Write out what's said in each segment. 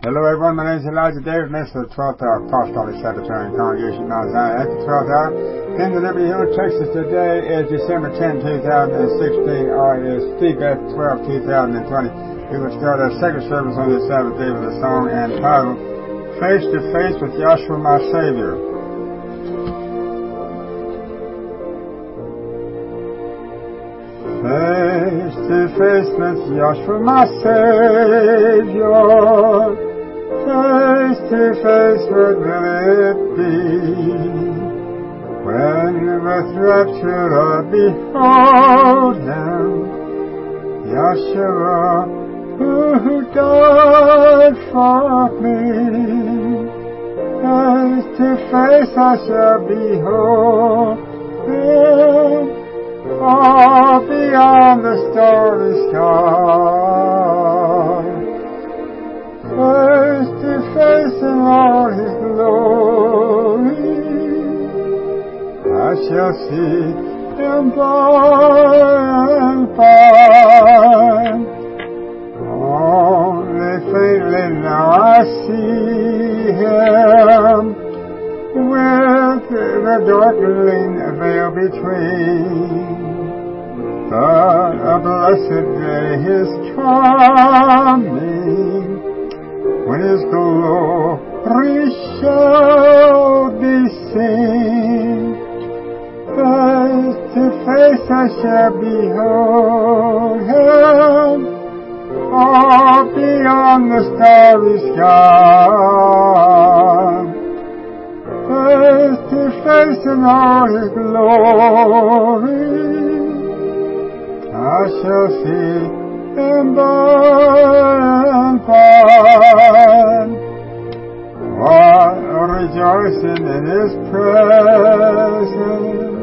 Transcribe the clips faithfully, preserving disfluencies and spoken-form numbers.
Hello everyone, my name is Elijah David, minister of the twelfth Hour Apostolic Sabbatarian Congregation, Mount Zion at the twelfth Hour in the Liberty Hill, Texas. Today is December tenth, two thousand sixteen, or it is Tibet twelfth, two thousand twenty. We will start our second service on this Sabbath day with a song entitled Face to Face with Yahshua My Savior. Face to face with Yahshua my Savior, face to face what will it be, when with rapture I behold Him, Yahshua, who died for me. Face to face I shall behold Him, far beyond the starry sky, face to face in all His glory, I shall see Him by and by. Only faintly now I see Him, with the darkening veil between, but a blessed day is coming, when His glory shall be seen. Face to face I shall behold Him, far beyond the starry sky, face to face in all His glory, I shall see Him by and by. What a rejoicing in His presence,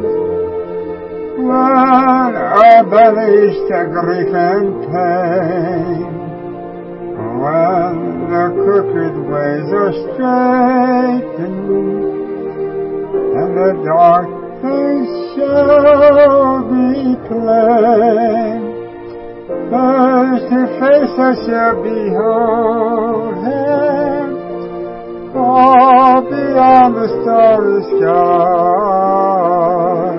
when I banish the grief and pain, when the crooked ways are straightened, and the dark things shall be plain. Face to face I shall behold Him, far beyond the starry sky,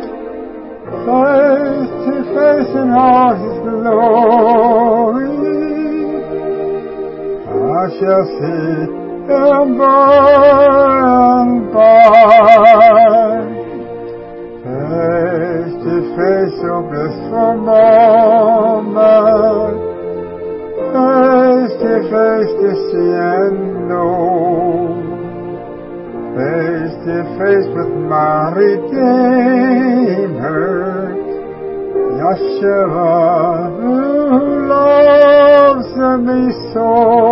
face to face in all His glory, I shall see Him by and by. Face to face, oh blissful moment, face to face to see and know, face to face with my Redeemer, Yahshua, who loves me so.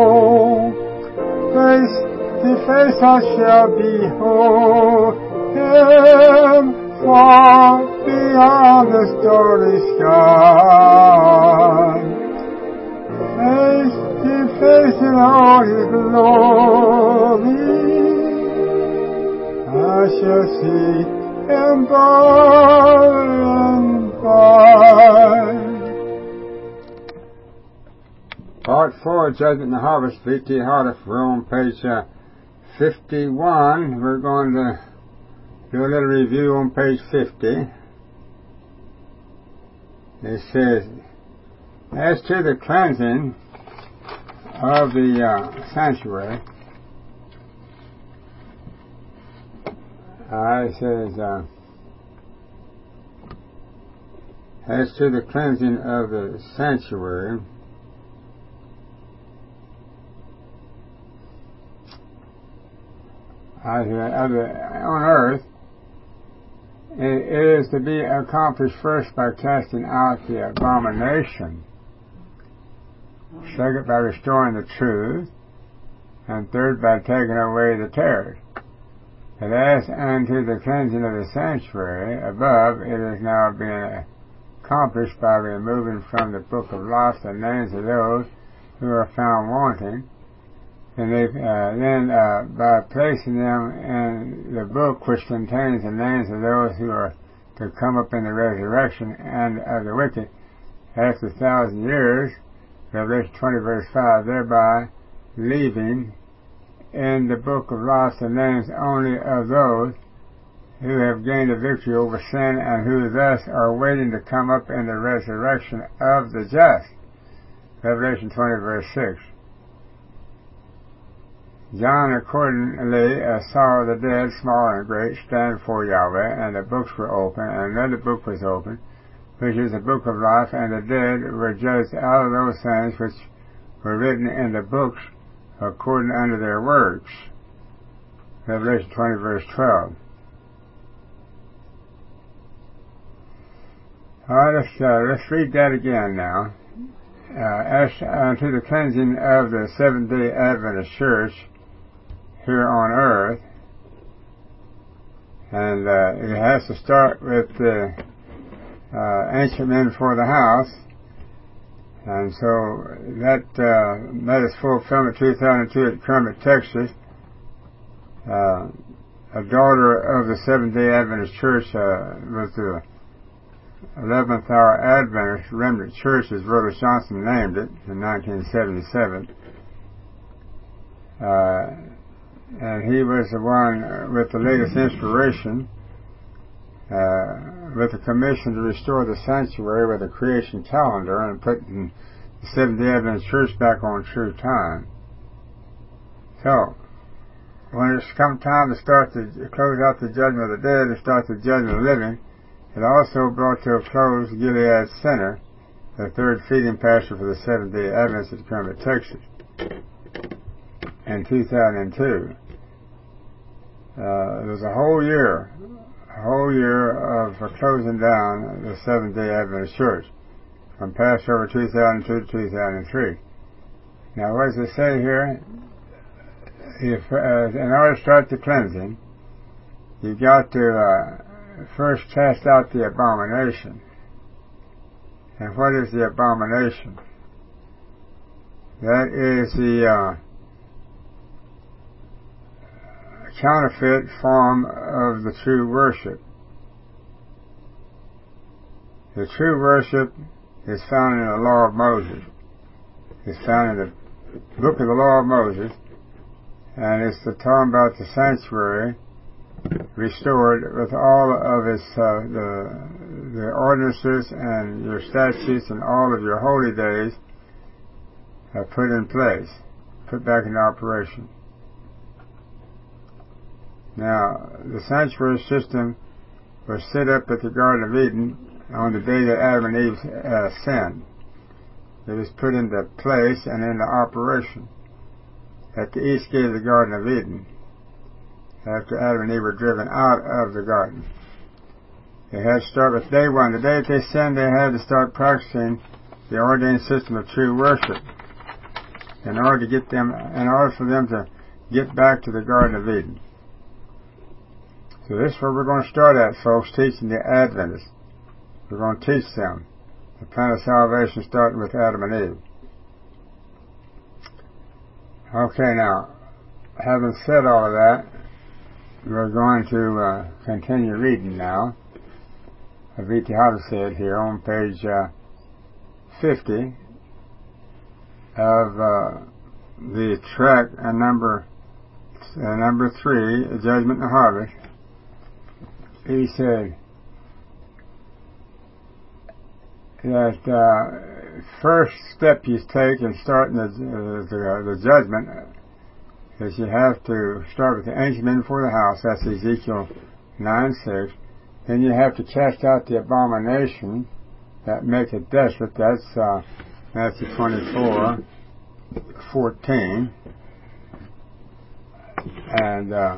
Face to face I shall behold Him, far beyond the starry sky, face to face in all His glory, I shall see Him by and by. Part four, Judgment and Harvest, V T Hardiff. We're on page uh, fifty-one. We're going to do a little review on page fifty. It says, as to the cleansing of the uh, sanctuary, uh, it says, uh, as to the cleansing of the sanctuary, Of the, on earth, it, it is to be accomplished first by casting out the abomination, second by restoring the truth, and third by taking away the tares. But as unto the cleansing of the sanctuary above, it is now being accomplished by removing from the book of life the names of those who are found wanting, and they, uh, then uh, by placing them in the book which contains the names of those who are to come up in the resurrection and of the wicked after a thousand years, Revelation twenty verse five, thereby leaving in the book of life the names only of those who have gained a victory over sin and who thus are waiting to come up in the resurrection of the just. Revelation twenty, verse six. John accordingly uh, saw the dead, small and great, stand before Yahweh, and the books were open, and another book was open, which is the book of life, and the dead were judged out of those things which were written in the books according unto their works. Revelation twenty, verse twelve. All right, let's, uh, let's read that again now. Uh, as unto the cleansing of the Seventh-day Adventist Church here on earth, and uh, it has to start with the uh, ancient men for the house, and so that uh, made its fulfillment two thousand two at Kermit, Texas. Uh, a daughter of the Seventh-day Adventist Church uh, was the eleventh Hour Adventist Remnant Church, as Brother Johnson named it, in nineteen seventy-seven. Uh, and he was the one with the latest inspiration, uh, with the commission to restore the sanctuary with a creation calendar and put the Seventh-day Adventist Church back on true time. So, when it's come time to start to close out the judgment of the dead and start the judgment of the living, it also brought to a close Gilead Center, the third feeding pasture for the Seventh-day Adventists at Kermit, Texas, in two thousand two. Uh, it was a whole year, a whole year of uh, closing down the Seventh-day Adventist Church from Passover two thousand two to two thousand three. Now, what does it say here? If, uh, in order to start the cleansing, you've got to uh, first cast out the abomination. And what is the abomination? That is the uh, counterfeit form of the true worship. The true worship is found in the Law of Moses. It's found in the book of the Law of Moses, and it's the talking about the sanctuary restored with all of its uh, the the ordinances and your statutes and all of your holy days uh, put in place, put back in operation. Now, the sanctuary system was set up at the Garden of Eden on the day that Adam and Eve uh, sinned. It was put into place and into operation at the east gate of the Garden of Eden after Adam and Eve were driven out of the garden. They had to start with day one. The day that they sinned, they had to start practicing the ordained system of true worship in order to get them, in order for them to get back to the Garden of Eden. So this is where we're going to start at, folks, teaching the Adventists. We're going to teach them the plan of salvation starting with Adam and Eve. Okay, now, having said all of that, we're going to uh, continue reading now. Aviti said here on page uh, fifty of uh, the track uh, number uh, number three, Judgment and Harvest. He said that uh, first step you take in starting the, uh, the, the judgment is you have to start with the ancient men before the house. That's Ezekiel nine six. Then you have to cast out the abomination that make it desolate. That's uh, Matthew twenty-four fourteen. And uh,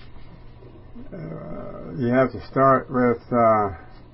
uh, you have to start with uh,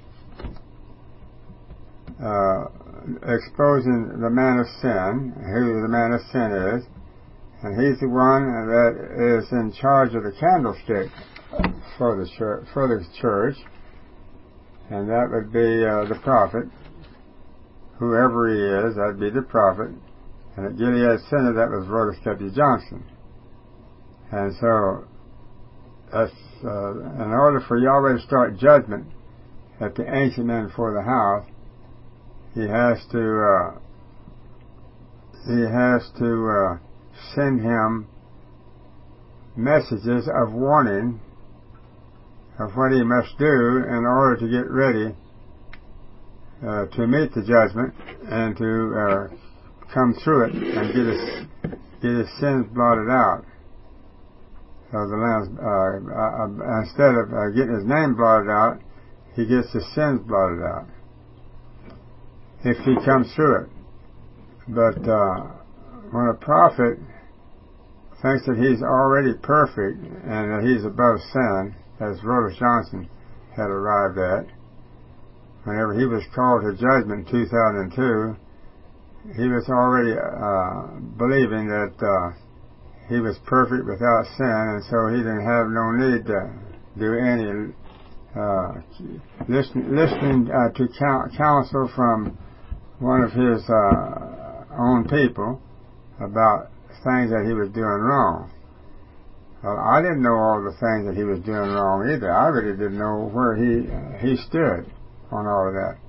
uh, exposing the man of sin, who the man of sin is. And he's the one that is in charge of the candlestick for the church, for the church. And that would be uh, the prophet. Whoever he is, that'd be the prophet. And at Gilead Center, that was Brother Skeptic Johnson. And so, that's, uh, in order for Yahweh to start judgment at the ancient men before the house, he has to, uh, he has to, uh, send him messages of warning of what he must do in order to get ready uh, to meet the judgment and to uh, come through it and get his, get his sins blotted out. So the Lamb's, uh, uh, instead of uh, getting his name blotted out, he gets his sins blotted out if he comes through it. But uh, when a prophet thinks that he's already perfect and that he's above sin, as Rhoda Johnson had arrived at, whenever he was called to judgment in two thousand two, he was already uh, believing that uh, he was perfect without sin, and so he didn't have no need to do any uh, listen, listening uh, to counsel from one of his uh, own people about things that he was doing wrong. Well, I didn't know all the things that he was doing wrong either. I really didn't know where he uh, he stood on all of that.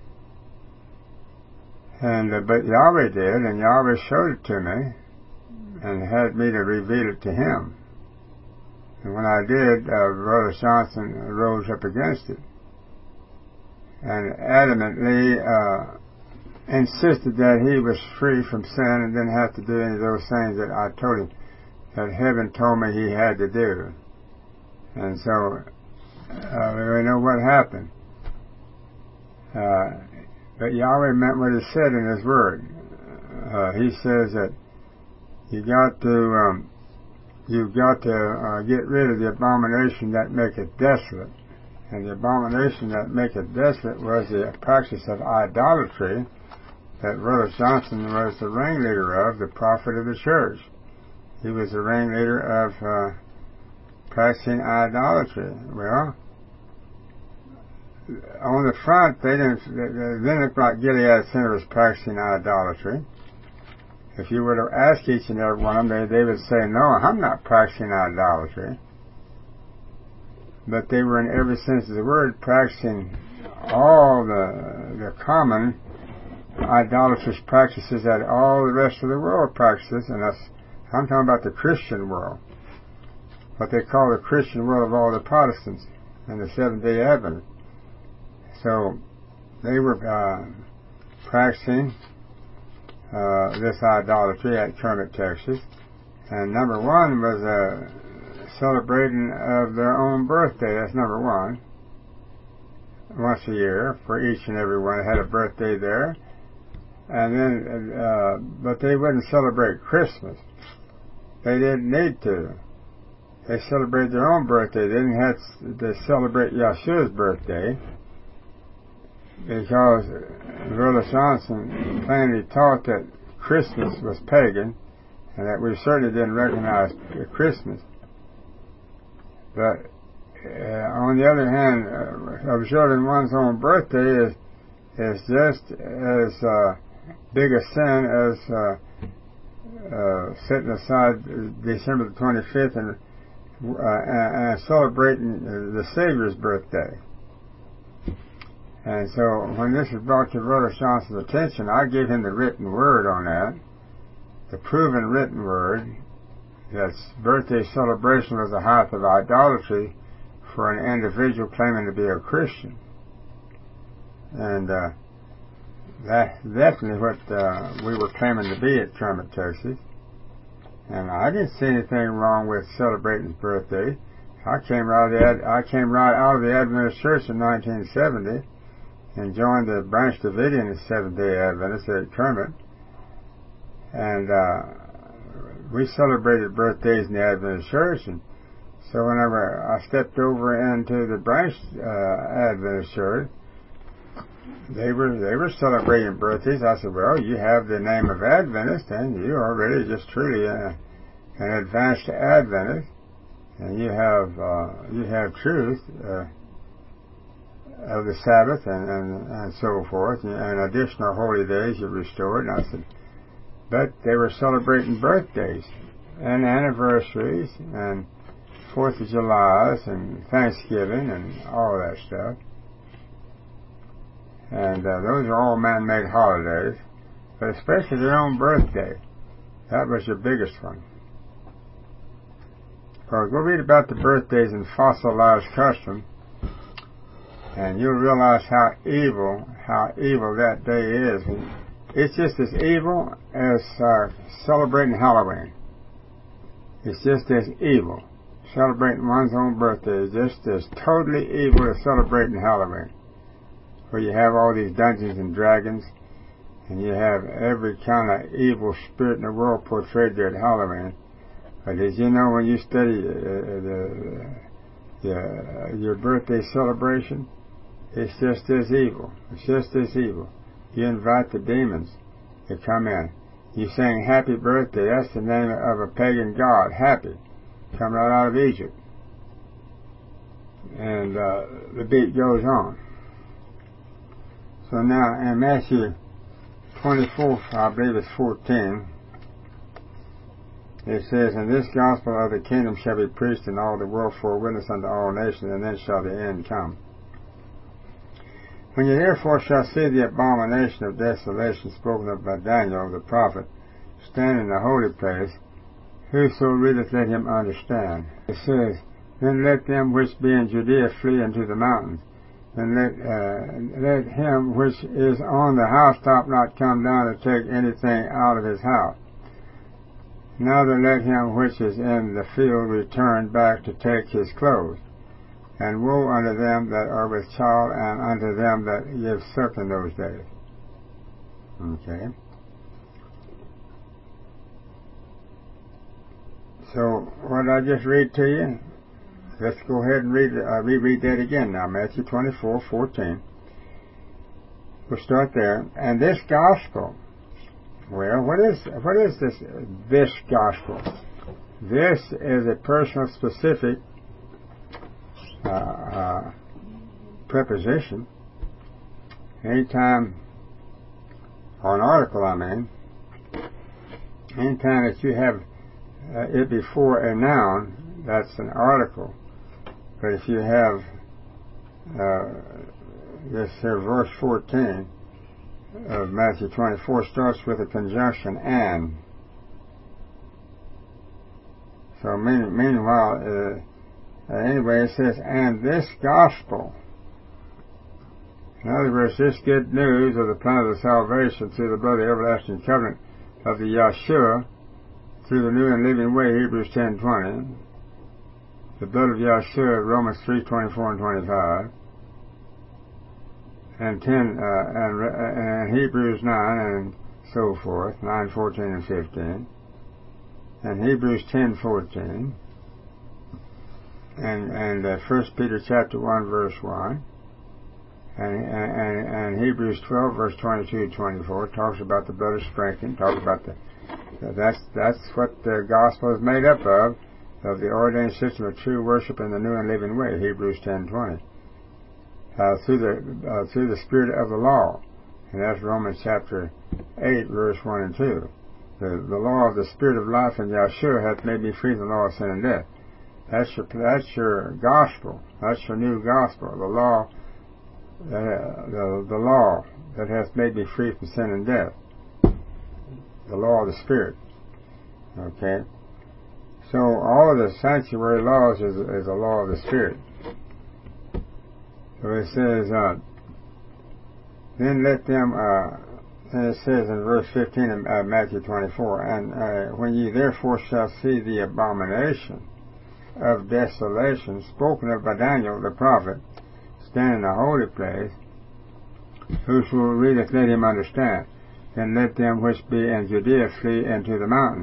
And uh, but Yahweh did, and Yahweh showed it to me and had me to reveal it to him. And when I did, uh, Brother Johnson rose up against it and adamantly uh, insisted that he was free from sin and didn't have to do any of those things that I told him that heaven told me he had to do. And so uh, we know what happened. Uh, but Yahweh meant what he said in his word. Uh, he says that you got to um, you've got to uh, get rid of the abomination that maketh desolate. And the abomination that maketh desolate was the practice of idolatry that Brother Johnson was the ringleader of, the prophet of the church. He was the ringleader of uh, practicing idolatry. Well, on the front, they didn't, they didn't look like Gilead Center was practicing idolatry. If you were to ask each and every one of them, they, they would say, no, I'm not practicing idolatry. But they were, in every sense of the word, practicing all the, the common idolatrous practices that all the rest of the world practices, and that's, I'm talking about the Christian world, what they call the Christian world of all the Protestants and the Seventh-day Adventists. So they were uh, practicing uh, this idolatry at Kermit, Texas, and number one was uh, celebrating of their own birthday. That's number one. Once a year for each and every one had a birthday there, and then uh, but they wouldn't celebrate Christmas. They didn't need to. They celebrated their own birthday. They didn't have to celebrate Yeshua's birthday, because Brother Johnson plainly taught that Christmas was pagan and that we certainly didn't recognize Christmas. But uh, on the other hand, uh, observing one's own birthday is is just as uh, big a sin as uh, uh, setting aside December the twenty-fifth and, uh, and, and celebrating the Savior's birthday. And so when this was brought to Brother Johnson's attention, I gave him the written word on that, the proven written word, that birthday celebration was the height of idolatry for an individual claiming to be a Christian. And uh, that's definitely what uh, we were claiming to be at Kermit, Texas. And I didn't see anything wrong with celebrating his birthday. I came right out of the, I came right out of the Adventist Church in nineteen seventy and joined the Branch Davidian Seventh-day Adventists at Kermit. And uh, we celebrated birthdays in the Adventist Church. And so whenever I stepped over into the Branch uh, Adventist Church, they were they were celebrating birthdays. I said, well, you have the name of Adventist, and you are really just truly a, an advanced Adventist, and you have uh, you have truth uh, of the Sabbath and, and, and so forth, and, and additional holy days you restored. And I said, but they were celebrating birthdays and anniversaries and Fourth of July's and Thanksgiving and all that stuff. And uh, those are all man-made holidays, but especially their own birthday. That was your biggest one. Or go read about the birthdays in fossilized custom, and you'll realize how evil, how evil that day is. It's just as evil as uh, celebrating Halloween. It's just as evil. Celebrating one's own birthday is just as totally evil as celebrating Halloween, where you have all these Dungeons and Dragons, and you have every kind of evil spirit in the world portrayed there at Halloween. But as you know, when you study uh, the, the, your birthday celebration, it's just as evil. It's just as evil. You invite the demons to come in. You sing happy birthday. That's the name of a pagan god, Happy, come right out of Egypt. And uh, the beat goes on. So now in Matthew twenty-four, I believe it's fourteen, it says, "And this gospel of the kingdom shall be preached in all the world for a witness unto all nations, and then shall the end come. When you therefore shall see the abomination of desolation spoken of by Daniel the prophet stand in the holy place, whoso readeth, let him understand." It says, "Then let them which be in Judea flee into the mountains, and let uh, let him which is on the housetop not come down to take anything out of his house. Neither let him which is in the field return back to take his clothes. And woe unto them that are with child, and unto them that give suck in those days." Okay. So, what did I just read to you? Let's go ahead and read, uh, reread that again now. Matthew twenty-four, fourteen. We'll start there. "And this gospel," well, what is, what is this, this gospel? This is a personal specific uh, uh, preposition. Anytime, or an article, I mean, anytime that you have uh, it before a noun, that's an article. But if you have uh, this here verse fourteen of Matthew twenty-four starts with a conjunction "and." So mean, meanwhile, uh, uh, anyway, it says, "and this gospel." In other words, this good news of the plan of the salvation through the blood of the everlasting covenant of the Yahshua through the new and living way, Hebrews ten twenty. The blood of Yahshua, Romans three twenty-four and twenty-five. And ten, uh, and, and Hebrews nine and so forth, nine fourteen and fifteen. And Hebrews ten fourteen. And, and uh, First Peter chapter one verse one. And, and, and Hebrews twelve verse twenty-two and twenty-four talks about the blood of sprinkling, talks about the, that's, that's what the gospel is made up of, of the ordained system of true worship in the new and living way, Hebrews ten twenty. Uh, through the, uh, through the spirit of the law. And that's Romans chapter eight verse one and two. The, the law of the spirit of life in Yahshua hath made me free from the law of sin and death. That's your, that's your gospel. That's your new gospel. The law Uh, the, the law that has made me free from sin and death. The law of the Spirit. Okay? So all of the sanctuary laws is, is the law of the Spirit. So it says, uh, then let them, uh, and it says in verse fifteen of uh, Matthew twenty-four, "And uh, when ye therefore shall see the abomination of desolation spoken of by Daniel the prophet, stand in the holy place, whoso readeth, let him understand. Then let them which be in Judea flee into the mountains.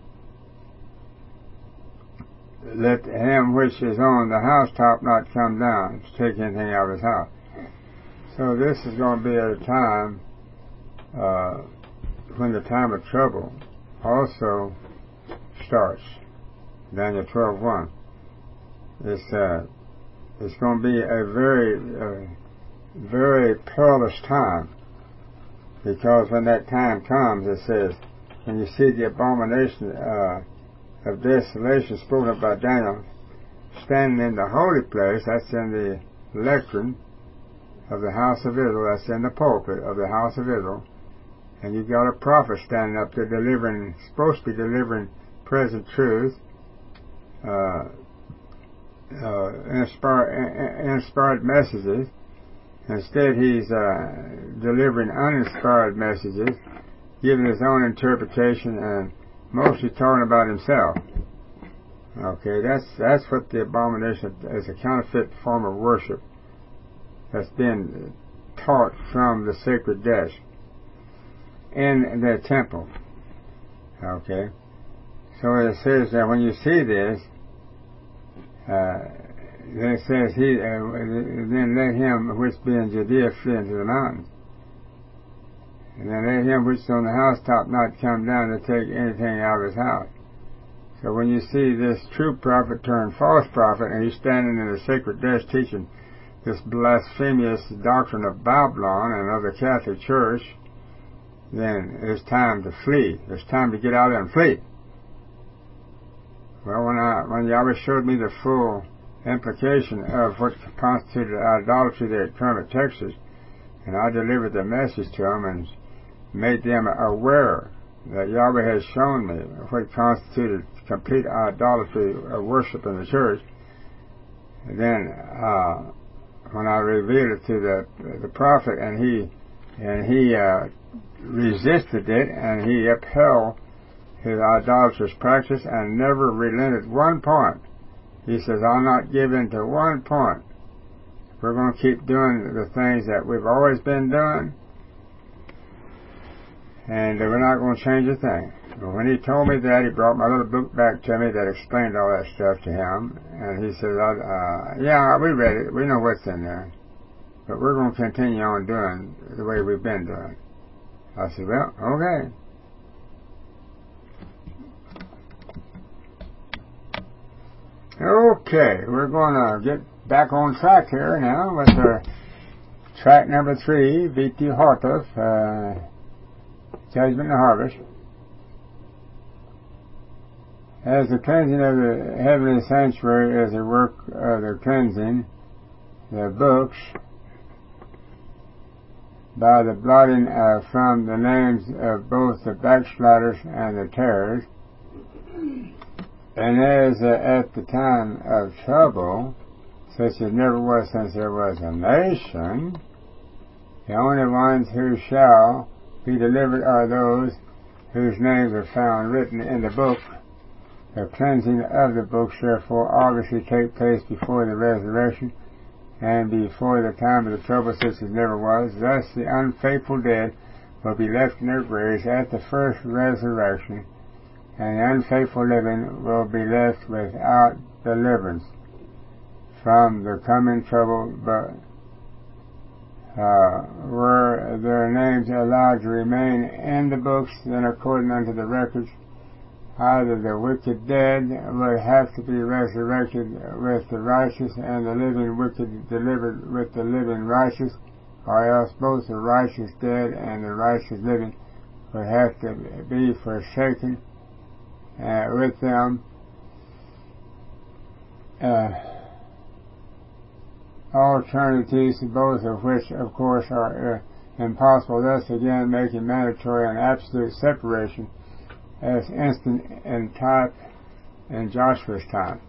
Let him which is on the housetop not come down to take anything out of his house." So this is going to be at a time uh, when the time of trouble also starts. Daniel twelve one. It's uh, It's going to be a very, uh, very perilous time, because when that time comes, it says, when you see the abomination uh, of desolation spoken of by Daniel standing in the holy place, that's in the lectern of the house of Israel, that's in the pulpit of the house of Israel, and you've got a prophet standing up there delivering, supposed to be delivering present truth, uh, uh, inspired, inspired messages. Instead, he's uh, delivering uninspired messages, giving his own interpretation, and mostly talking about himself. Okay, that's that's what the abomination is, a counterfeit form of worship that's been taught from the sacred desk in the temple. Okay, so it says that when you see this, uh, it says he uh, then let him which be in Judea flee into the mountains, and then let him which is on the housetop not come down to take anything out of his house. So when you see this true prophet turned false prophet, and he's standing in the sacred desk teaching this blasphemous doctrine of Babylon and of the Catholic Church, then it's time to flee. It's time to get out there and flee. Well, when I when Yahweh showed me the full implication of what constituted idolatry there at Kermit, Texas, and I delivered the message to them and made them aware that Yahweh has shown me what constituted complete idolatry of worship in the church, and then uh, when I revealed it to the the prophet, and he and he uh, resisted it, and he upheld his idolatrous practice and never relented one point. He says, I'll not give in to one point. We're going to keep doing the things that we've always been doing, and we're not going to change a thing. But when he told me that, he brought my little book back to me that explained all that stuff to him, and he said, uh, yeah, we read it. We know what's in there, but we're going to continue on doing the way we've been doing. I said, well, okay. Okay, we're going to get back on track here now with our track number three, Viti Hortoth, uh, Judgment and Harvest. As the cleansing of the heavenly sanctuary is a work of the cleansing, the books, by the blotting uh, from the names of both the backsliders and the terrors, and as uh, at the time of trouble, such as never was since there was a nation, the only ones who shall be delivered are those whose names are found written in the book. The cleansing of the books, therefore, obviously take place before the resurrection and before the time of the trouble, such as never was. Thus, the unfaithful dead will be left in their graves at the first resurrection, and the unfaithful living will be left without deliverance from the coming trouble, but uh, were their names allowed to remain in the books, then according unto the records, either the wicked dead would have to be resurrected with the righteous, and the living wicked delivered with the living righteous, or else both the righteous dead and the righteous living would have to be forsaken uh, with them. Uh, alternatives, both of which, of course, are uh, impossible, thus again making mandatory an absolute separation as instant in type in Joshua's time.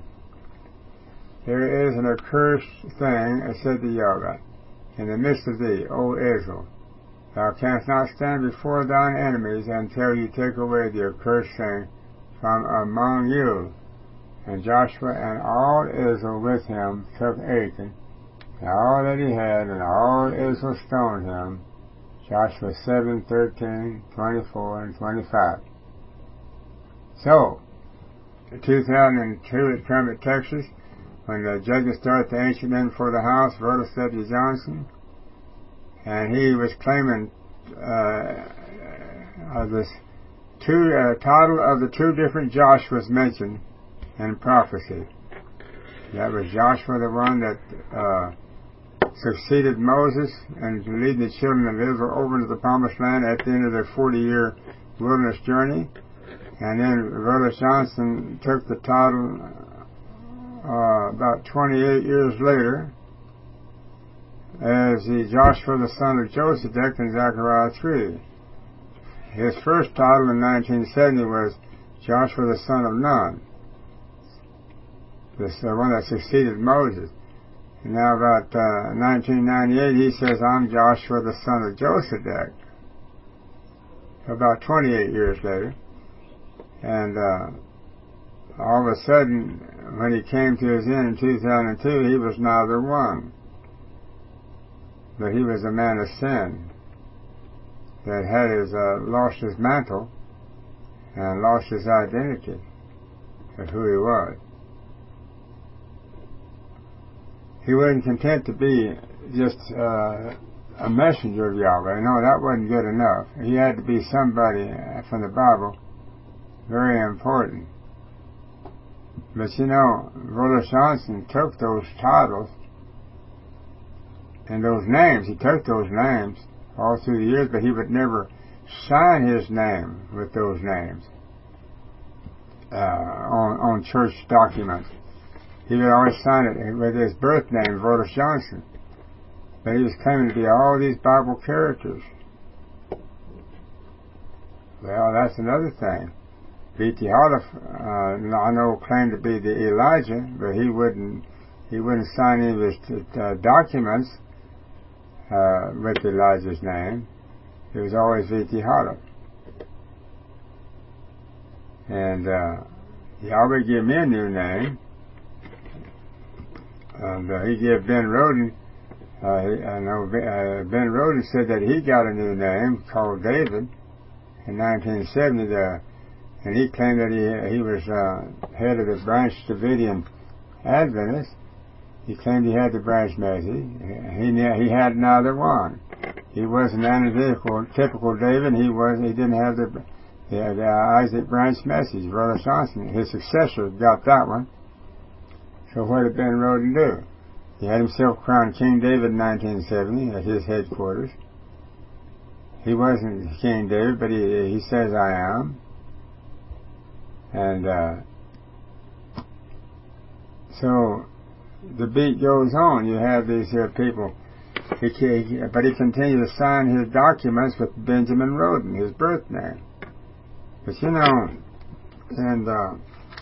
There is an accursed thing, said the Yahweh, in the midst of thee, O Israel. Thou canst not stand before thine enemies until you take away the accursed thing from among you. And Joshua and all Israel with him took Achan, and all that he had, and all Israel stoned him. Joshua seven, thirteen, twenty-four, and twenty-five. So, in two thousand two at Kermit, Texas, when the judges started the ancient men before the House, Rhoda W. Johnson, and he was claiming uh, uh, this two uh, title of the two different Joshuas mentioned in prophecy. That was Joshua, the one that uh, succeeded Moses and leading the children of Israel over into the Promised Land at the end of their forty-year wilderness journey. And then Rhoda Johnson took the title uh, about twenty-eight years later as the Joshua the son of Josedek in Zechariah three. his first title in nineteen seventy was Joshua the son of Nun, this uh, one that succeeded Moses. And now about uh, nineteen ninety-eight, he says, I'm Joshua the son of Josedek. About twenty-eight years later. And uh, all of a sudden, when he came to his end in two thousand two, he was neither one. But he was a man of sin that had his, uh, lost his mantle and lost his identity of who he was. He wasn't content to be just uh, a messenger of Yahweh. No, that wasn't good enough. He had to be somebody from the Bible, very important. But you know, Brother Johnson took those titles and those names. He took those names all through the years, but he would never sign his name with those names uh, on, on church documents. He would always sign it with his birth name, Brother Johnson. But he was claiming to be all these Bible characters. Well, that's another thing. B T Holiff, uh, I know, claimed to be the Elijah, but he wouldn't. He wouldn't sign any of his uh, documents uh, with Elijah's name. It was always V T Holiff. And uh, Yahweh gave me a new name, and uh, he gave Ben Roden. Uh, he, I know uh, Ben Roden said that he got a new name called David in nineteen seventy. The, and he claimed that he he was uh, head of the Branch Davidian Adventist. He claimed he had the branch message. He he had neither one. He wasn't analytical, typical David. He was he didn't have the the, the Isaac branch message. Brother Johnson, his successor, got that one. So what did Ben Roden do? He had himself crowned King David in nineteen seventy at his headquarters. He wasn't King David, but he he says I am. And uh, so the beat goes on. You have these here people, he, he, but he continued to sign his documents with Benjamin Roden, his birth name. But you know, and uh,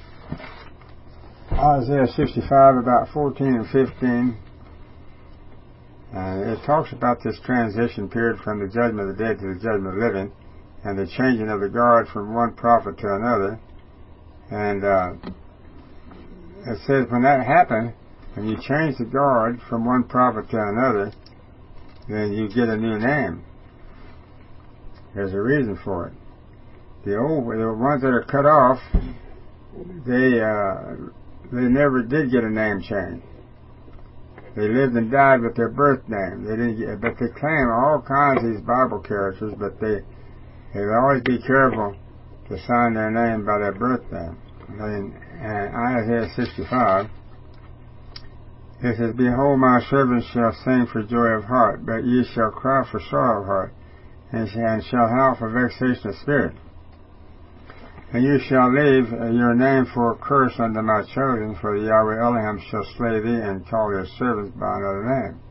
Isaiah sixty-five, about fourteen and fifteen, and it talks about this transition period from the judgment of the dead to the judgment of the living, and the changing of the guard from one prophet to another. And uh, it says when that happened, when you change the guard from one prophet to another, then you get a new name. There's a reason for it. The old, the ones that are cut off, they uh, they never did get a name change. They lived and died with their birth name. They didn't get, but they claim all kinds of these Bible characters, but they they would always be careful to sign their name by their birth name. In Isaiah sixty-five, it says, Behold, my servants shall sing for joy of heart, but ye shall cry for sorrow of heart, and shall howl for vexation of spirit. And you shall leave your name for a curse unto my chosen, for the Yahweh Elohim shall slay thee, and call your servants by another name.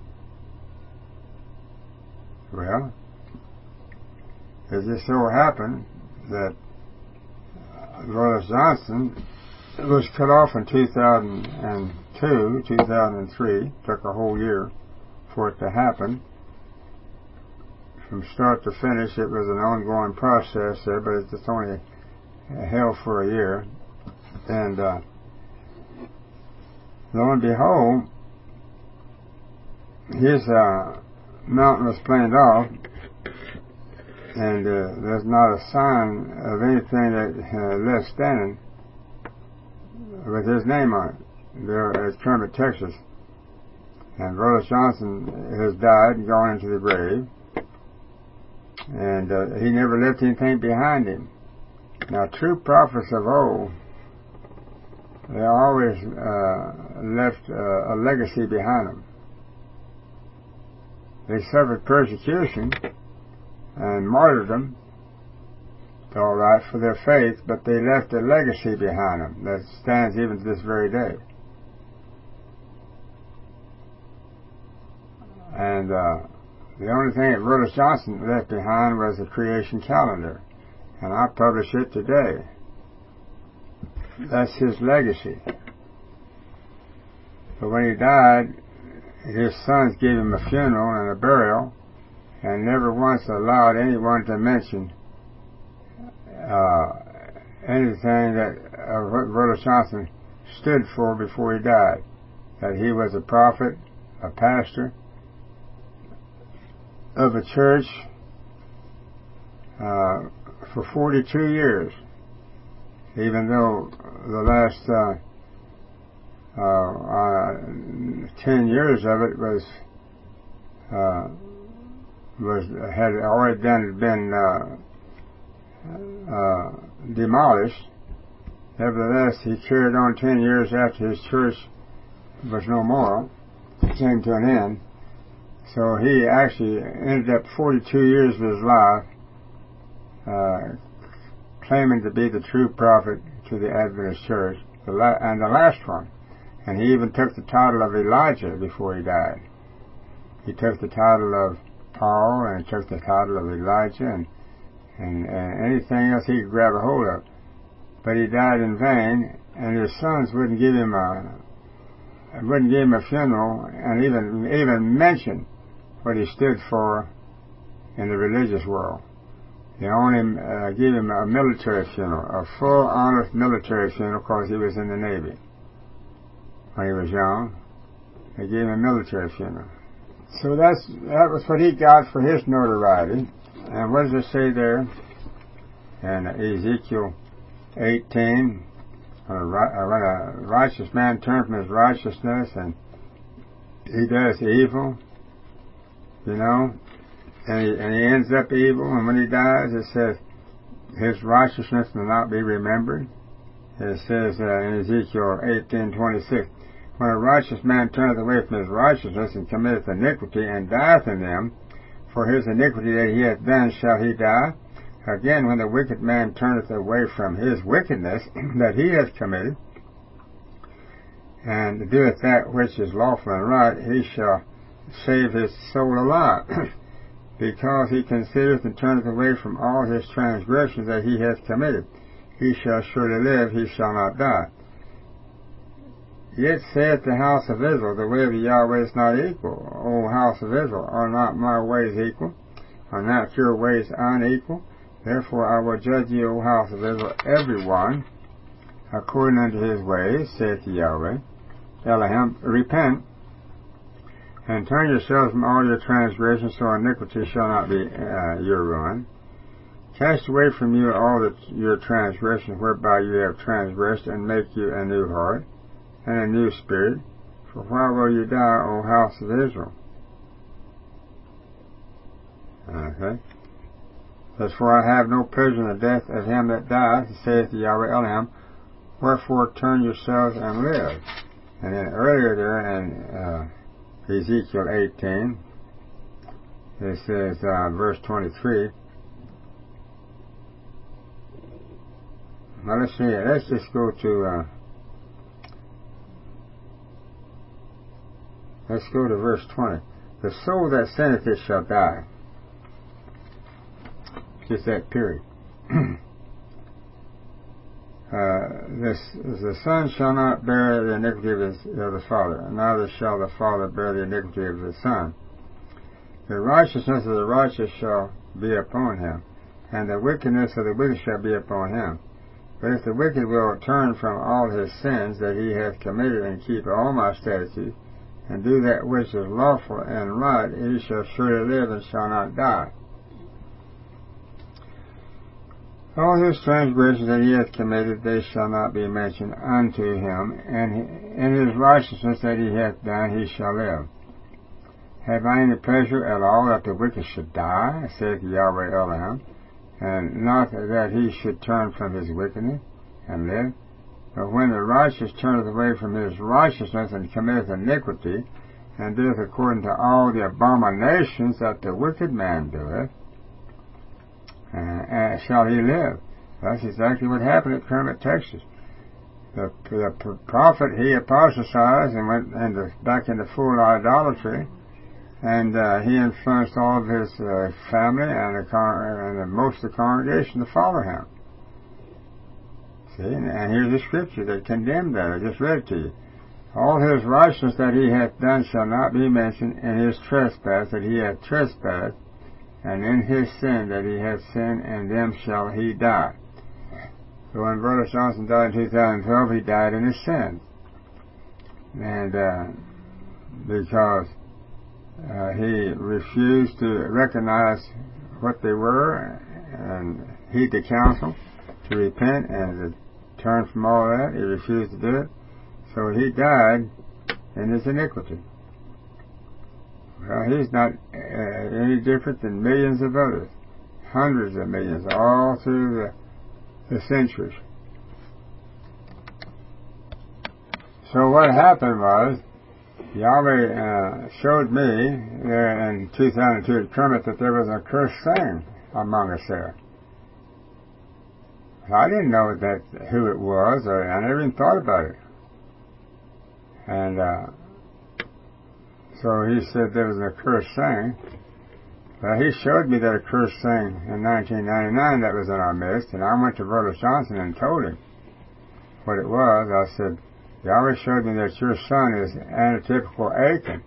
Well, it just so happened that Brother Johnson was cut off in two thousand two, two thousand three. Took a whole year for it to happen. From start to finish, it was an ongoing process there, but it's just only held for a year. And uh, lo and behold, his uh, mountain was planed off, and uh, there's not a sign of anything that uh, left standing with his name on it. There at Kermit, Texas. And Brother Johnson has died and gone into the grave. And uh, he never left anything behind him. Now, true prophets of old, they always uh, left uh, a legacy behind them. They suffered persecution and martyrdom, all right, for their faith, but they left a legacy behind them that stands even to this very day. And uh, the only thing that Brother Johnson left behind was the creation calendar. and I publish it today. That's his legacy. But when he died, his sons gave him a funeral and a burial, and never once allowed anyone to mention uh, anything that uh, Brother Johnson stood for before he died. That he was a prophet, a pastor of a church uh, for forty-two years, even though the last uh, uh, uh, ten years of it was uh, was had already been, been uh, uh, demolished. Nevertheless, he carried on ten years after his church was no more, came to an end. So he actually ended up forty-two years of his life uh, claiming to be the true prophet to the Adventist Church, the la- and the last one. And he even took the title of Elijah before he died. He took the title of Paul, and he took the title of Elijah, and, and, and anything else he could grab a hold of. But he died in vain, and his sons wouldn't give him a wouldn't give him a funeral, and even even mention what he stood for in the religious world. They only uh, gave him a military funeral, a full, honest military funeral, because he was in the Navy when he was young. They gave him a military funeral. So that's that was what he got for his notoriety. And what does it say there in Ezekiel eighteen? When a, when a righteous man turns from his righteousness and he does evil, you know, and he, and he ends up evil, and when he dies, it says his righteousness will not be remembered. It says uh, in Ezekiel eighteen twenty-six, when a righteous man turneth away from his righteousness and committeth iniquity and dieth in them, for his iniquity that he hath done shall he die. Again, when the wicked man turneth away from his wickedness that he hath committed, and doeth that which is lawful and right, he shall save his soul alive, because he considereth and turneth away from all his transgressions that he hath committed. He shall surely live, he shall not die. Yet saith the house of Israel, the way of Yahweh is not equal. O house of Israel, are not my ways equal? Are not your ways unequal? Therefore I will judge you, O house of Israel, every one according unto his ways, saith Yahweh. Elohim, repent, and turn yourselves from all your transgressions, so iniquity shall not be uh, your ruin. Cast away from you all the, your transgressions whereby you have transgressed, and make you a new heart, and a new spirit. For why will you die, O house of Israel? Okay. As for I have no pleasure in the death of him that dieth, saith Yahweh Elohim, wherefore turn yourselves and live. And then earlier there in uh, Ezekiel eighteen, it says, uh, verse twenty-three, now let's see, let's just go to, uh, let's go to verse twenty. The soul that sinneth it shall die. Just that period. Uh, this, the son shall not bear the iniquity of, his, of the father, and neither shall the father bear the iniquity of the son. The righteousness of the righteous shall be upon him, and the wickedness of the wicked shall be upon him. But if the wicked will turn from all his sins that he hath committed, and keep all my statutes, and do that which is lawful and right, he shall surely live and shall not die. All his transgressions that he hath committed, they shall not be mentioned unto him, and in his righteousness that he hath done, he shall live. Have I any pleasure at all that the wicked should die, saith Yahweh Elohim, and not that he should turn from his wickedness and live? But when the righteous turneth away from his righteousness and committeth iniquity, and doeth according to all the abominations that the wicked man doeth, Uh, uh, shall he live? That's exactly what happened at Kermit, Texas. The, the prophet, he apostatized and went into, back into full idolatry, and uh, he influenced all of his uh, family and, the con- and the, most of the congregation to follow him. See, and, and here's the scripture that condemned that. I just read it to you. All his righteousness that he hath done shall not be mentioned in his trespass that he hath trespassed, and in his sin that he hath sinned, and them shall he die. So when Brother Johnson died in two thousand twelve, he died in his sins. And uh, because uh, he refused to recognize what they were and heed the counsel to repent and to turn from all that, he refused to do it. So he died in his iniquity. Well, he's not uh, any different than millions of others, hundreds of millions, all through the, the centuries. So what happened was, Yahweh uh, showed me there in two thousand two at Kermit that there was a cursed thing among us there. I didn't know that who it was, or I never even thought about it. And uh, so he said there was a cursed thing. Well, he showed me that a cursed thing in nineteen ninety-nine that was in our midst, and I went to Brother Johnson and told him what it was. I said, Yahweh showed me that your son is antitypical Achan,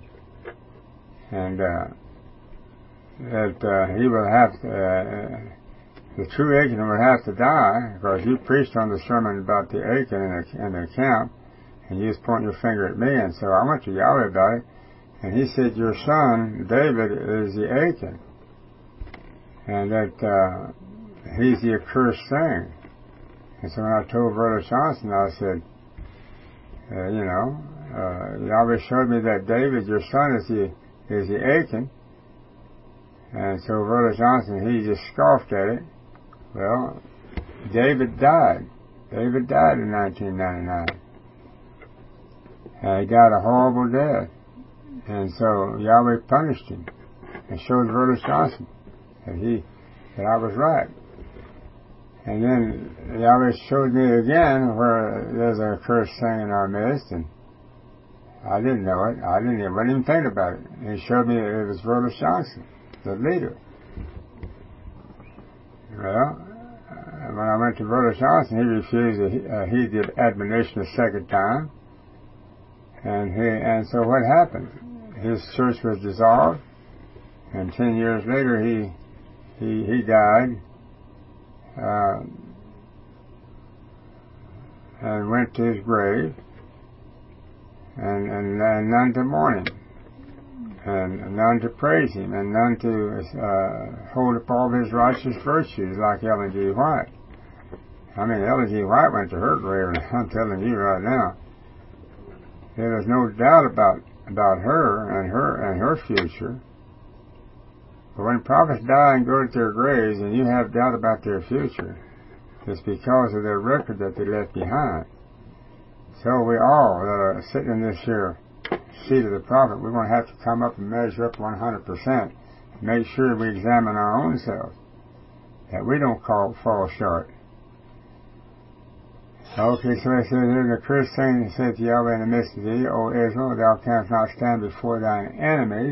and uh, that uh, he will have to, uh, the true Achan will have to die, because you preached on the sermon about the Achan in the, in the camp, and you was pointing your finger at me, and so I went to Yahweh about it, and he said, your son, David, is the Achan, and that uh, he's the accursed thing. And so when I told Brother Johnson, I said, uh, you know, uh, Yahweh showed me that David, your son, is the, is the Achan. And so Brother Johnson, he just scoffed at it. Well, David died. David died in nineteen ninety-nine. And he died a horrible death. And so Yahweh punished him and showed Brother Johnson that he, that I was right. And then Yahweh showed me again where there's a cursed thing in our midst, and I didn't know it. I didn't even, wasn't even think about it. He showed me it was Brother Johnson, the leader. Well, when I went to Brother Johnson, he refused to uh, heed the admonition a second time. And he, and so what happened? His church was dissolved, and ten years later he he he died. Uh, and went to his grave, and, and, and none to mourn him, and none to praise him, and none to uh, hold up all his righteous virtues like Ellen G. White. I mean, Ellen G. White went to her grave, and I'm telling you right now, there was no doubt about about her and her and her future. But when prophets die and go to their graves, and you have doubt about their future, it's because of their record that they left behind. So we all that are sitting in this here seat of the prophet, we're going to have to come up and measure up one hundred percent. Make sure we examine our own selves, that we don't call, fall short. Okay, so it says here, the cursed thing said to Yahweh in the midst of thee, O Israel, thou canst not stand before thine enemies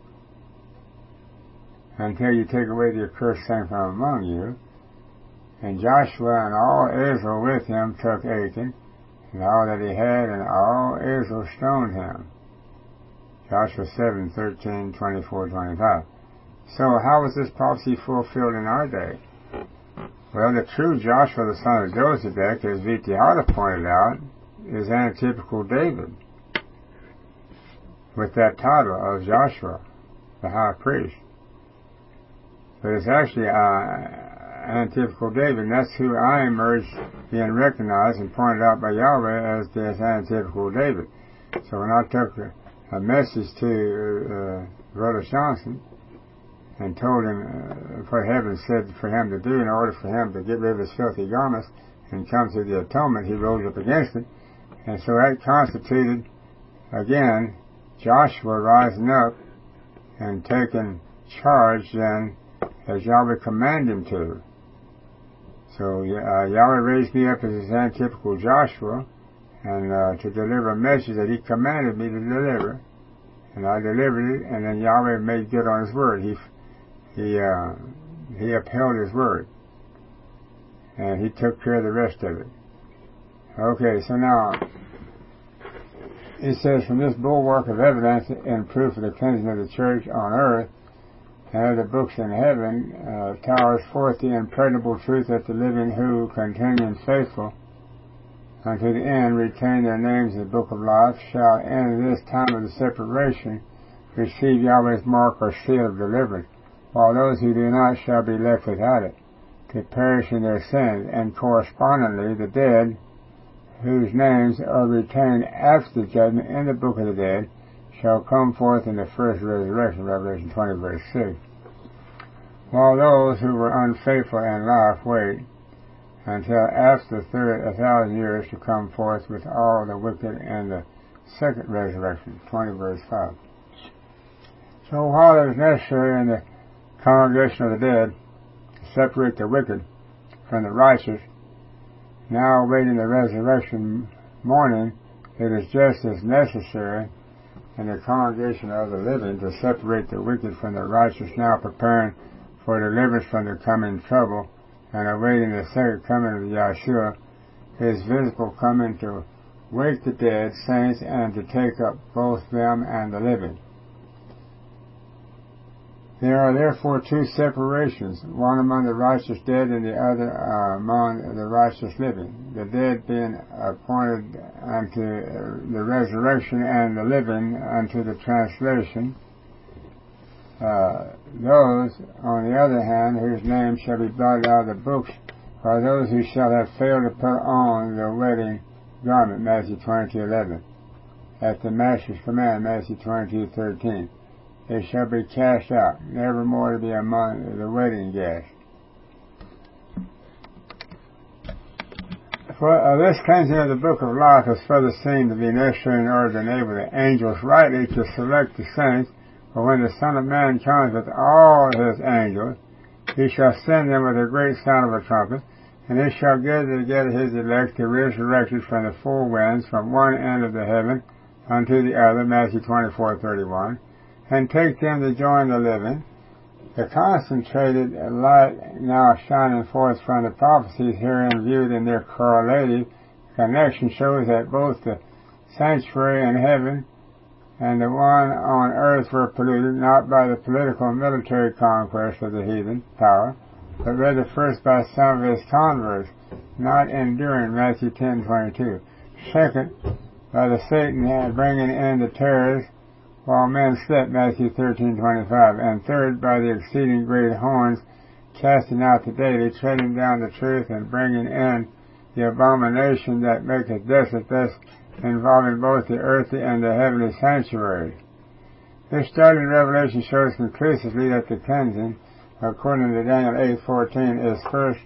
until you take away the accursed thing from among you. And Joshua and all Israel with him took Achan, and all that he had, and all Israel stoned him. Joshua seven, thirteen, twenty-four, twenty-five. So how was this prophecy fulfilled in our day? Well, the true Joshua, the son of Josedek, as V T Hada pointed out, is antitypical David, with that title of Joshua, the high priest. But it's actually uh, antitypical David, and that's who I emerged being recognized and pointed out by Yahweh as this antitypical David. So when I took a, a message to uh, Brother Johnson and told him uh, what heaven said for him to do in order for him to get rid of his filthy garments and come to the atonement, he rose up against it. And so that constituted, again, Joshua rising up and taking charge then as Yahweh commanded him to. So uh, Yahweh raised me up as his antitypical Joshua, and uh, to deliver a message that he commanded me to deliver. and I delivered it, and then Yahweh made good on His word. He he uh, he upheld His word, and He took care of the rest of it. Okay, so now He says, from this bulwark of evidence and proof of the cleansing of the church on earth and of the books in heaven, uh, towers forth the impregnable truth that the living who, continuing faithful unto the end, retain their names in the book of life, shall in this time of the separation receive Yahweh's mark or seal of deliverance, while those who do not shall be left without it, to perish in their sins, and correspondingly the dead, whose names are retained after the judgment in the book of the dead, shall come forth in the first resurrection, Revelation twenty, verse six. While those who were unfaithful in life wait until after the third a thousand years to come forth with all the wicked in the second resurrection, twenty, verse five. So while it is necessary in the congregation of the dead to separate the wicked from the righteous, now awaiting the resurrection morning, it is just as necessary in the congregation of the living to separate the wicked from the righteous, now preparing for deliverance from the coming trouble and awaiting the second coming of Yahshua, His visible coming to wake the dead saints and to take up both them and the living. There are therefore two separations, one among the righteous dead and the other uh, among the righteous living, the dead being appointed unto the resurrection and the living unto the translation. Uh, those, on the other hand, whose names shall be blotted out of the books, are those who shall have failed to put on the wedding garment, Matthew twenty-two eleven, at the Master's command, Matthew twenty-two thirteen. They shall be cast out, never more to be among the wedding guests. For uh, this cleansing of the book of life is further seen to be necessary in order to enable the angels rightly to select the saints. For when the Son of Man comes with all His angels, He shall send them with a great sound of a trumpet, and He shall gather together His elect, the resurrected from the four winds, from one end of the heaven unto the other, Matthew twenty-four thirty-one, and take them to join the living. The concentrated light now shining forth from the prophecies herein viewed in their correlative connection shows that both the sanctuary in heaven and the one on earth were polluted not by the political and military conquest of the heathen power, but rather first by some of his converts, not enduring, Matthew ten twenty-two. Second, by the Satan bringing in the terrors while men slept, Matthew thirteen twenty-five. And third, by the exceeding great horns casting out the daily, treading down the truth, and bringing in the abomination that maketh desolate, thus involving both the earthly and the heavenly sanctuaries. This study in Revelation shows conclusively that the cleansing, according to Daniel eight fourteen, is first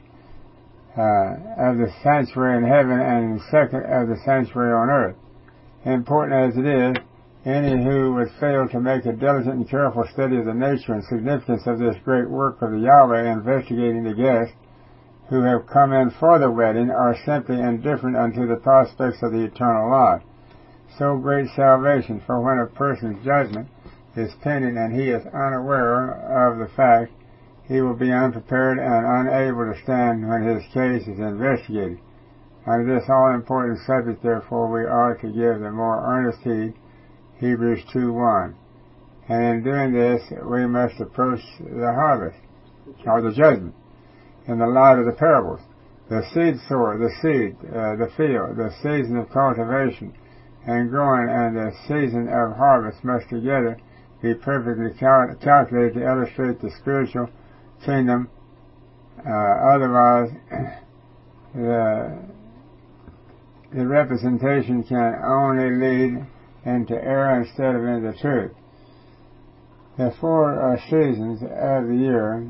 uh, of the sanctuary in heaven and second of the sanctuary on earth. Important as it is, any who would fail to make a diligent and careful study of the nature and significance of this great work of the Yahweh investigating the guests who have come in for the wedding are simply indifferent unto the prospects of the eternal life. So great salvation, for when a person's judgment is pending and he is unaware of the fact, he will be unprepared and unable to stand when his case is investigated. Under this all-important subject, therefore, we are to give the more earnest heed, Hebrews two one. And in doing this, we must approach the harvest, or the judgment, in the light of the parables. The seed sower, the seed, uh, the field, the season of cultivation and growing, and the season of harvest must together be perfectly cal- calculated to illustrate the spiritual kingdom. Uh, otherwise, the, the representation can only lead into error instead of into truth. The four uh, seasons of the year,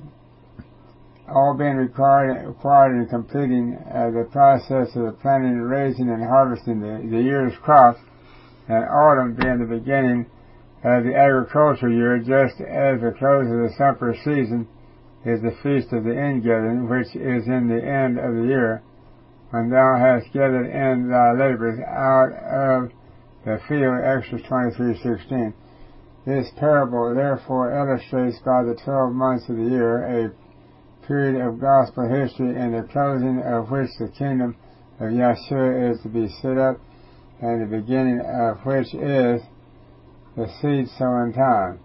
all being required, required in completing uh, the process of the planting, raising, and harvesting the, the year's crops, and autumn being the beginning of the agricultural year, just as the close of the summer season is the feast of the ingathering, which is in the end of the year, when thou hast gathered in thy labors out of the field, Exodus twenty-three sixteen. This parable therefore illustrates by the twelve months of the year a period of gospel history in the closing of which the kingdom of Yahshua is to be set up, and the beginning of which is the seed sowing time.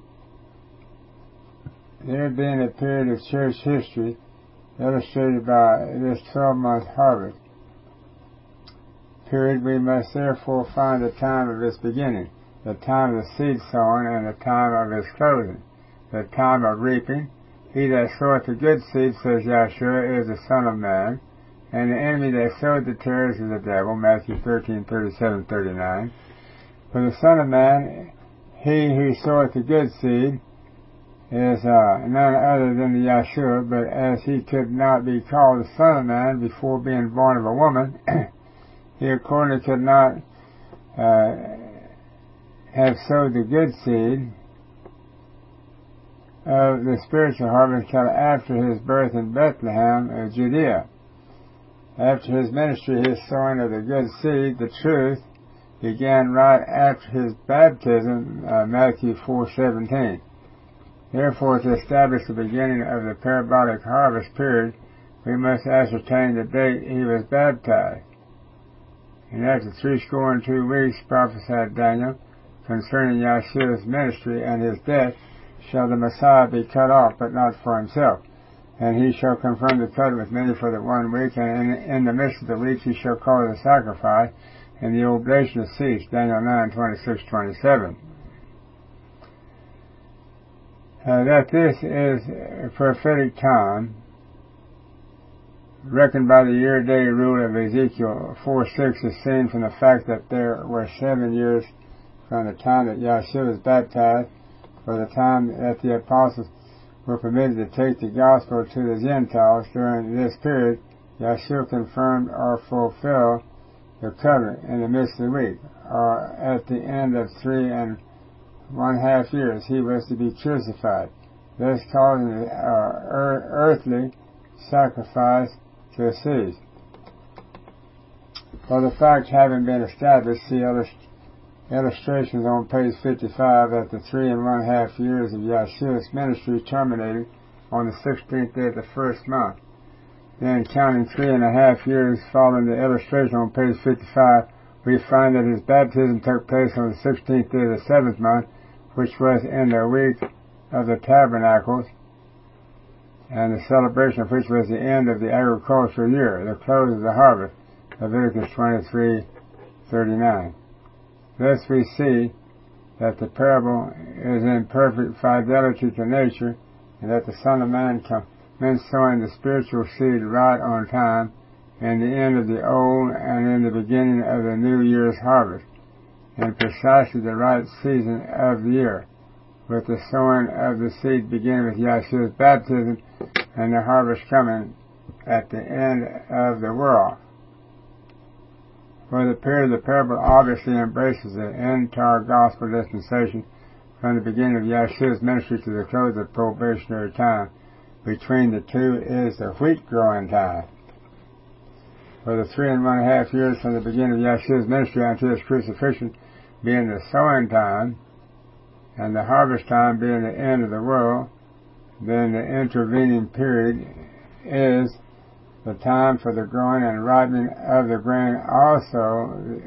There being a period of church history illustrated by this twelve-month harvest period, we must therefore find the time of its beginning, the time of the seed sowing, and the time of its closing, the time of reaping. He that soweth the good seed, says Yahshua, is the Son of Man, and the enemy that sowed the tares is the devil, Matthew thirteen, thirty-seven, thirty-nine. For the Son of Man, he who soweth the good seed, is uh, none other than the Yahshua, but as he could not be called the Son of Man before being born of a woman, he accordingly could not uh, have sowed the good seed of the spiritual harvest until after his birth in Bethlehem of Judea. After his ministry, his sowing of the good seed, the truth, began right after his baptism, uh, Matthew four seventeen. Therefore, to establish the beginning of the parabolic harvest period, we must ascertain the date he was baptized. And after three score and two weeks prophesied Daniel concerning Yahshua's ministry and his death, shall the Messiah be cut off, but not for himself. And he shall confirm the covenant with many for the one week, and in, in the midst of the week he shall cause the sacrifice, and the oblation to cease, Daniel nine, twenty-six, twenty-seven. Uh, that this is a prophetic time, reckoned by the year-day rule of Ezekiel four six, is seen from the fact that there were seven years from the time that Yahshua was baptized, for the time that the apostles were permitted to take the gospel to the Gentiles. During this period, Yahshua confirmed or fulfilled the covenant in the midst of the week, or at the end of three and one half years he was to be crucified, thus causing the uh, earthly sacrifice to cease. For the fact having been established, see illustrations on page fifty-five, that the three and one half years of Yahshua's ministry terminated on the sixteenth day of the first month. Then, counting three and a half years following the illustration on page fifty-five, we find that his baptism took place on the sixteenth day of the seventh month, which was in the week of the Tabernacles, and the celebration of which was the end of the agricultural year, the close of the harvest, Leviticus twenty-three, thirty-nine. Thus we see that the parable is in perfect fidelity to nature, and that the Son of Man commenced sowing the spiritual seed right on time, in the end of the old and in the beginning of the new year's harvest, in precisely the right season of the year, with the sowing of the seed beginning with Yahshua's baptism and the harvest coming at the end of the world. For the period of the parable obviously embraces the entire gospel dispensation from the beginning of Yahshua's ministry to the close of probationary time. Between the two is the wheat growing time. For the three and one half years from the beginning of Yahshua's ministry unto his crucifixion being the sowing time, and the harvest time being the end of the world, then the intervening period is the time for the growing and ripening of the grain, also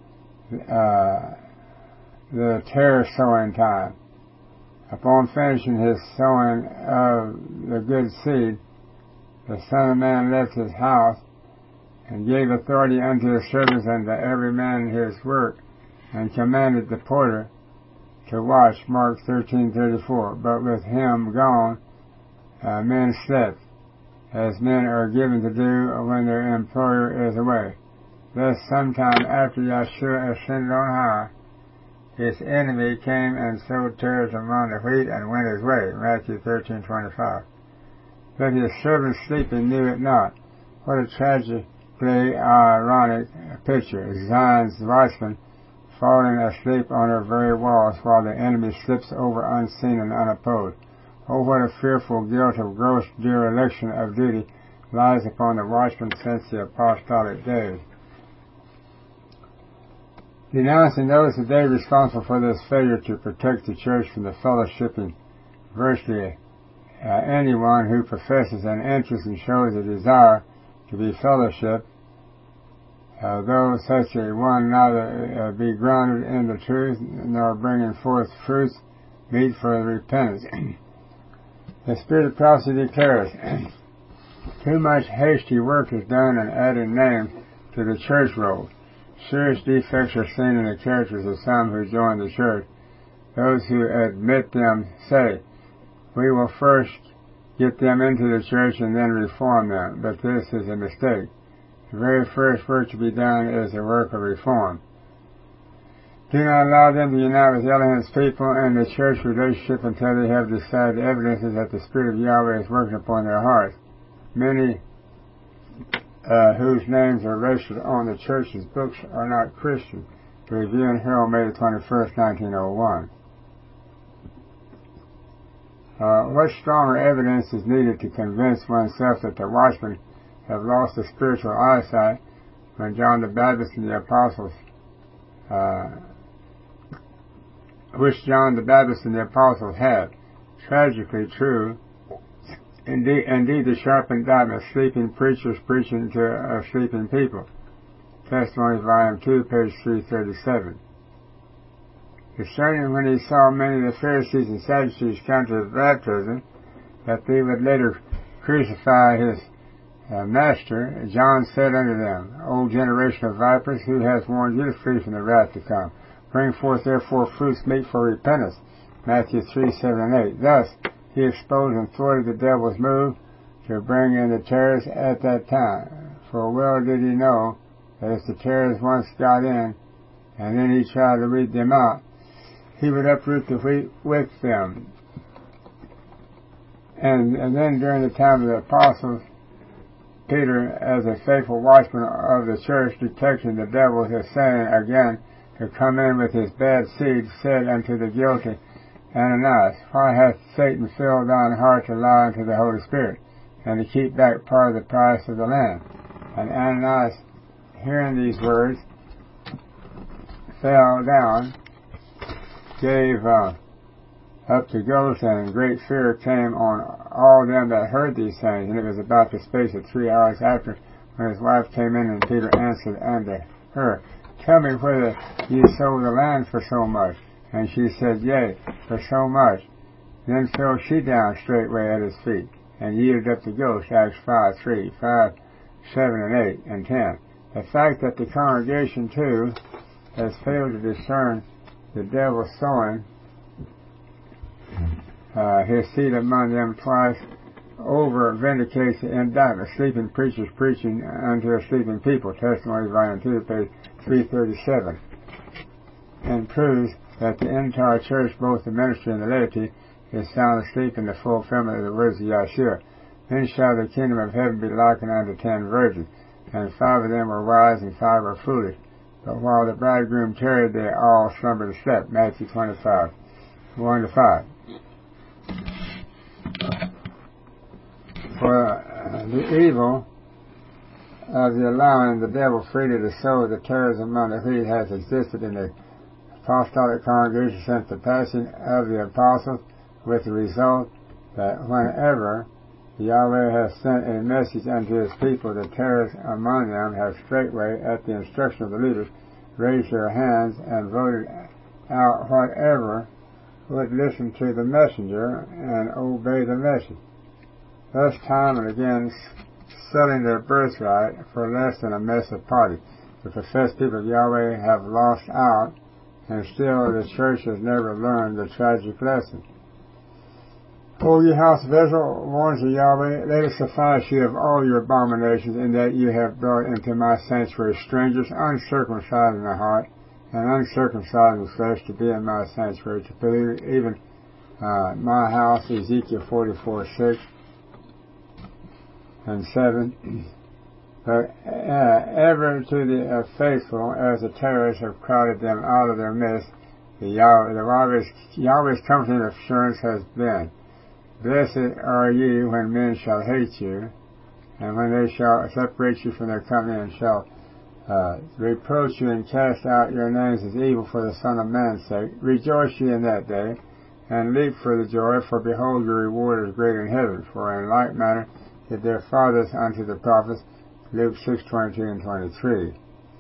uh, the tare sowing time. Upon finishing his sowing of the good seed, the Son of Man left his house and gave authority unto his servants and to every man his work, and commanded the porter to watch, Mark thirteen thirty-four. But with him gone, uh, men slept, as men are given to do when their employer is away. Thus, sometime after Yahshua ascended on high, his enemy came and sowed tares among the wheat and went his way, Matthew thirteen twenty-five. But his servants sleeping knew it not. What a tragically ironic picture. Zion's watchmen falling asleep on her very walls, while the enemy slips over unseen and unopposed. Oh, what a fearful guilt of gross dereliction of duty lies upon the watchmen since the apostolic days. denouncing those today responsible for this failure to protect the church from the fellowshipping virtually uh, anyone who professes an interest and shows a desire to be fellowship, uh, though such a one neither uh, be grounded in the truth nor bringing forth fruits meet for repentance. The Spirit of Prophecy declares, too much hasty work is done in adding names to the church roll. Serious defects are seen in the characters of some who join the church. Those who admit them say, we will first get them into the church and then reform them, but this is a mistake. The very first work to be done is the work of reform. Do not allow them to unite with Elohim's people in the church relationship until they have decided evidences that the Spirit of Yahweh is working upon their hearts. Many uh, whose names are registered on the church's books are not Christian. Review and Herald, May the twenty-first, nineteen oh one. Uh, what stronger evidence is needed to convince oneself that the watchmen have lost the spiritual eyesight when John the Baptist and the apostles, uh, which John the Baptist and the apostles had? Tragically true. Indeed, indeed the sharp indictment, sleeping preachers preaching to uh, sleeping people. Testimonies, Volume two, page three thirty-seven. Concerning when he saw many of the Pharisees and Sadducees come to his baptism, that they would later crucify his uh, master, John said unto them, O generation of vipers, who has warned you to flee from the wrath to come? Bring forth therefore fruits meet for repentance. Matthew three, seven, and eight. Thus, he exposed and thwarted the devil's move to bring in the tares at that time. For well did he know that if the tares once got in, and then he tried to weed them out, he would uproot the wheat with them. And, and then during the time of the apostles, Peter, as a faithful watchman of the church, detecting the devil saying again to come in with his bad seed, said unto the guilty Ananias, why hath Satan filled thine heart to lie unto the Holy Spirit, and to keep back part of the price of the land? And Ananias, hearing these words, fell down, gave uh, up to ghost, and great fear came on all them that heard these things. And it was about the space of three hours after when his wife came in, and Peter answered unto her, Tell me whether ye sold the land for so much. And she said, Yea, for so much. Then fell she down straightway at his feet, and yielded up the ghost. Acts five, three, five, seven, and eight, and ten. The fact that the congregation, too, has failed to discern the devil sowing uh, his seed among them twice over vindicates the indictment. Sleeping preachers preaching unto a sleeping people. Testimonies, Volume two, page three thirty-seven. And proves that the entire church, both the ministry and the laity, is sound asleep in the fulfillment of the words of Yahshua. Then shall the kingdom of heaven be likened unto ten virgins, and five of them were wise and five were foolish. But while the bridegroom tarried, they all slumbered and slept. Matthew twenty-five, one to five. For uh, the evil of the allowing the devil freely to sow the tares among the wheat has existed in the apostolic congregation since the passing of the apostles, with the result that whenever Yahweh has sent a message unto his people, the tares among them have straightway, at the instruction of the leaders, raised their hands and voted out whatever would listen to the messenger and obey the message, thus time and again selling their birthright for less than a mess of pottage. The professed people of Yahweh have lost out, and still the church has never learned the tragic lesson. O ye house of Israel, warns of Yahweh, let it suffice you of all your abominations, in that you have brought into my sanctuary strangers uncircumcised in the heart and uncircumcised in flesh to be in my sanctuary, to believe even uh, my house, Ezekiel forty-four, six and seven. But uh, ever to the uh, faithful, as the terrorists have crowded them out of their midst, the Yahweh, the Yahweh's, Yahweh's comforting assurance has been, Blessed are ye when men shall hate you, and when they shall separate you from their company, and shall uh, reproach you and cast out your names as evil for the Son of Man's sake. Rejoice ye in that day, and leap for the joy, for behold, your reward is great in heaven. For in like manner did their fathers unto the prophets. Luke six twenty-two and twenty-three.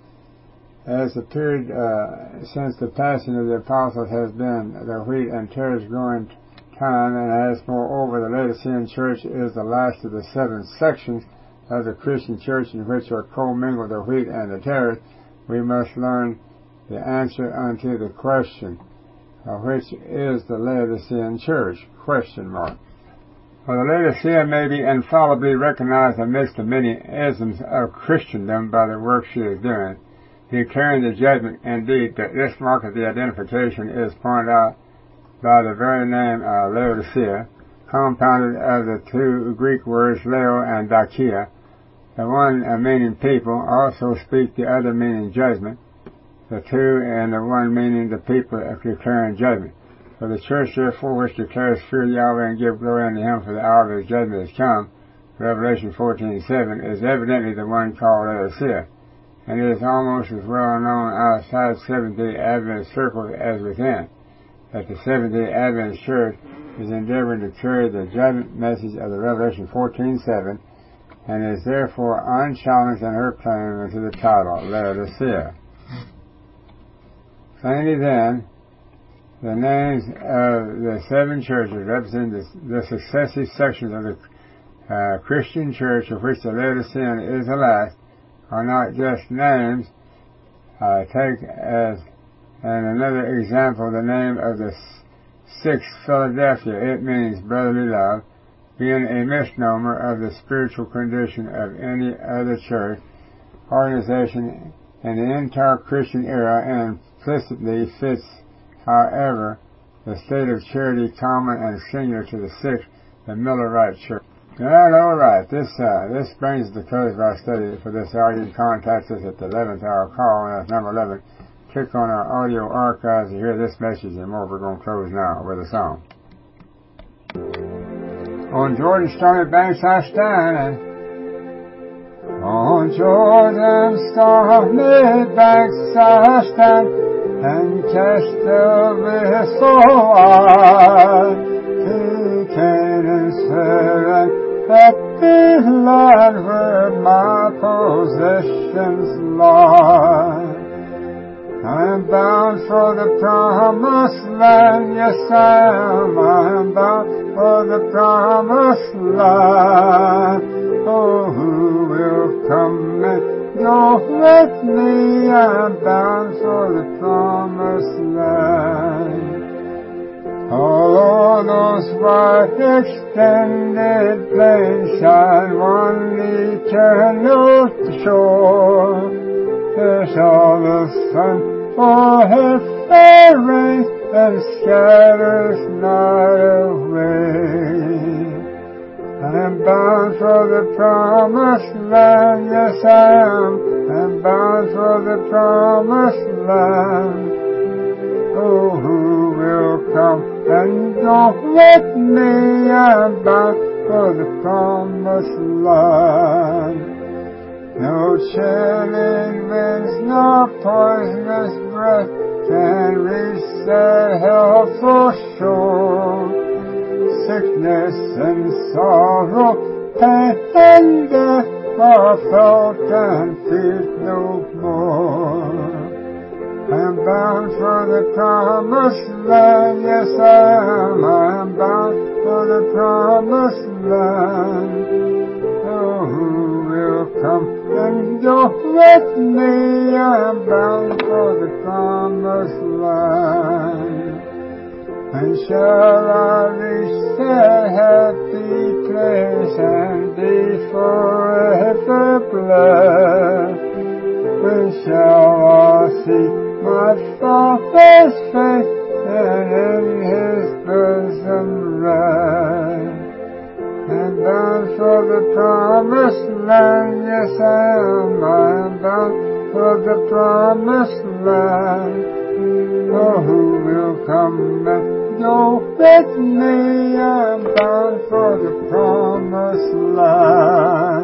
As the period uh, since the passing of the apostles has been the wheat and tares growing time, and as moreover the Laodicean church is the last of the seven sections of the Christian church in which are commingled the wheat and the tares, we must learn the answer unto the question, uh, which is the Laodicean church? Question mark. Well, the Laodicea may be infallibly recognized amidst the many isms of Christendom by the work she is doing, declaring the judgment, indeed, that this mark of the identification is pointed out by the very name uh, Laodicea, compounded of the two Greek words Leo and Dakia, the one uh, meaning people, also speak the other meaning judgment, the two and the one meaning the people of declaring judgment. For the church, therefore, which declares fear Yahweh and give glory unto him, for the hour of his judgment has come, Revelation fourteen seven, is evidently the one called Laodicea, and it is almost as well known outside Seventh-day Adventist circles as within, that the Seventh-day Adventist church is endeavoring to carry the judgment message of the Revelation fourteen seven, and is therefore unchallenged in her claim to the title Laodicea. Finally, then, the names of the seven churches represent the, the successive sections of the uh, Christian church, of which the Laodicean is the last, are not just names. Uh, take as and another example the name of the sixth Philadelphia. It means brotherly love, being a misnomer of the spiritual condition of any other church organization in the entire Christian era, and implicitly fits, however, the state of charity common and singular to the sixth, the Millerite Church. Well, all right. This uh, this brings us to the close of our study for this hour. You can contact us at the eleventh hour call, and that's number eleven. Click on our audio archives to hear this message and more. We're going to close now with a song. On Jordan's stormy banks I stand, and on Jordan's stormy banks I stand, and cast the whistle I to Canaan's fair and happy land where my possessions lie. I'm bound for the promised land, yes I am, I'm bound for the promised land. Oh, who will come and go with me? I'm bound for the promised land. All those wide extended plains shine one eternal shore. There's all the sun for his fair rains and scatters not away. I'm bound for the promised land, yes I am. I'm bound for the promised land. Oh, who will come and go with me? I'm bound for the promised land. No chilling winds, nor poisonous breath can reach the helpful shore. Sickness and sorrow, pain and death are felt and feared no more. I'm bound for the promised land, yes I am. I'm bound for the promised land. Oh, who will come and go with me? I'm bound for the promised land. And shall I reach that happy place and be forever blessed? When shall I see my Father's face and in his bosom rest? I'm bound for the promised land, yes I am. I'm bound for the promised land. Oh, who will come and go with me? I'm bound for the promised land.